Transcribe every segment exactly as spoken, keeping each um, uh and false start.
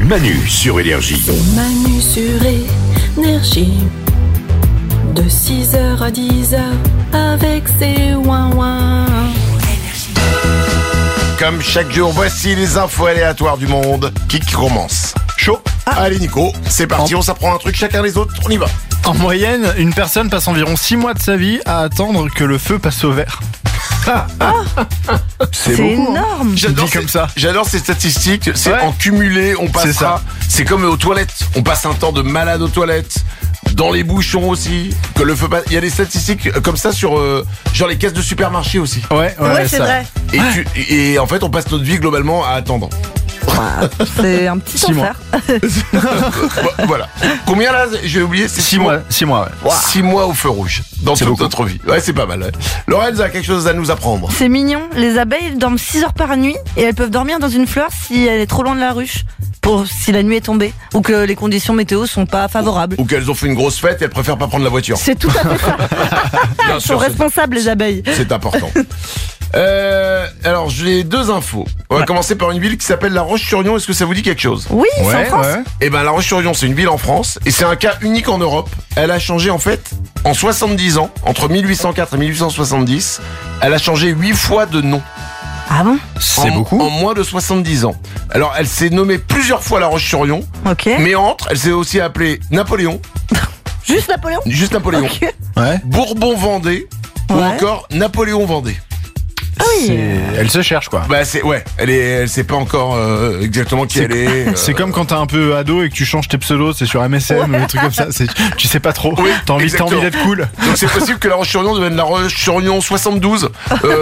Manu sur Énergie. C'est Manu sur Énergie. De six heures à dix heures avec ses ouin-ouin. Comme chaque jour, voici les infos aléatoires du monde qui commencent. Chaud ah. Allez Nico, c'est parti, on s'apprend un truc chacun les autres, on y va. En moyenne, une personne passe environ six mois de sa vie à attendre que le feu passe au vert. C'est, c'est beaucoup, énorme. Hein. J'adore, ces, comme ça. j'adore ces statistiques. C'est ouais. en cumulé, on passera. C'est, ça. c'est comme aux toilettes. On passe un temps de malade aux toilettes. Dans les bouchons aussi. Que le feu passe. Il y a des statistiques comme ça sur euh, genre les caisses de supermarché aussi. Ouais, ouais, ouais c'est ça. vrai. Et, ouais. tu, et en fait, on passe notre vie globalement à attendre. C'est un petit six enfer. Voilà. Combien là? J'ai oublié. C'est six mois. Six mois. Ouais. Wow. Six mois au feu rouge dans c'est toute beaucoup. Notre vie. Ouais, c'est pas mal. Ouais. Lorenz a quelque chose à nous apprendre. C'est mignon. Les abeilles dorment six heures par nuit et elles peuvent dormir dans une fleur si elle est trop loin de la ruche. Pour si la nuit est tombée ou que les conditions météo sont pas favorables. Ou, ou qu'elles ont fait une grosse fête et elles préfèrent pas prendre la voiture. C'est tout à fait ça. Elles sont responsables les abeilles. C'est important. Euh, alors j'ai deux infos. On va ouais. commencer par une ville qui s'appelle La Roche-sur-Yon. Est-ce que ça vous dit quelque chose? Oui, ouais, c'est en France. Ouais. Eh ben La Roche-sur-Yon, c'est une ville en France et c'est un cas unique en Europe. Elle a changé en fait en soixante-dix ans, entre mille huit cent quatre et mille huit cent soixante-dix. Elle a changé huit fois de nom. Ah bon? C'est en, beaucoup. En moins de soixante-dix ans. Alors elle s'est nommée plusieurs fois La Roche-sur-Yon. Ok. Mais entre, elle s'est aussi appelée Napoléon. Juste Napoléon? Juste Napoléon. Okay. Ouais. Bourbon-Vendée. Ouais. Ou encore Napoléon-Vendée. Ah oui. C'est... Elle se cherche quoi. Bah c'est ouais, elle est, elle sait pas encore euh, exactement qui c'est elle est. Euh... C'est comme quand t'es un peu ado et que tu changes tes pseudos, c'est sur M S N ouais. ou des trucs comme ça. C'est, tu sais pas trop. Oui, t'as envie, t'as envie d'être cool. Donc c'est possible que La Roche-sur-Yon devienne La Roche-sur-Yon soixante-douze euh...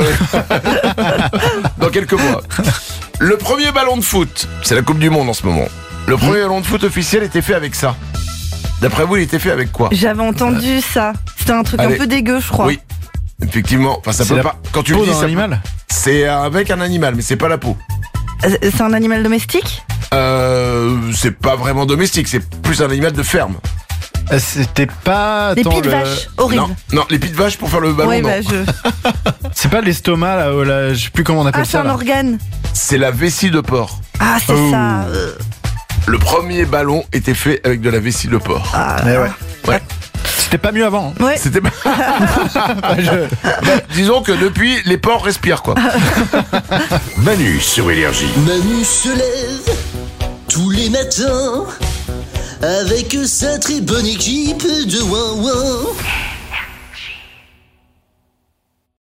dans quelques mois. Le premier ballon de foot, c'est la Coupe du Monde en ce moment. Le premier mmh. ballon de foot officiel était fait avec ça. D'après vous, il était fait avec quoi? J'avais entendu euh... ça. C'était un truc Allez. un peu dégueu, je crois. Oui. Effectivement, enfin ça c'est peut pas. Quand tu le dis, ça animal. C'est avec un animal, mais c'est pas la peau. C'est un animal domestique? Euh, c'est pas vraiment domestique, c'est plus un animal de ferme. C'était pas. Les pieds de le... vache, horrible. Non, non, les pieds de vache pour faire le ballon. Oui, non. bah je. C'est pas l'estomac là, là, je sais plus comment on appelle ah, ça. Ah, c'est un là. organe. C'est la vessie de porc. Ah, c'est oh. ça. Euh... Le premier ballon était fait avec de la vessie de porc. Ah, mais ouais. Ouais. C'était pas mieux avant. Ouais. C'était pas. Je... bah, disons que depuis, les porcs respirent quoi. Manu sur Énergie. Manu se lève tous les matins avec sa très bonne équipe de ouin ouin.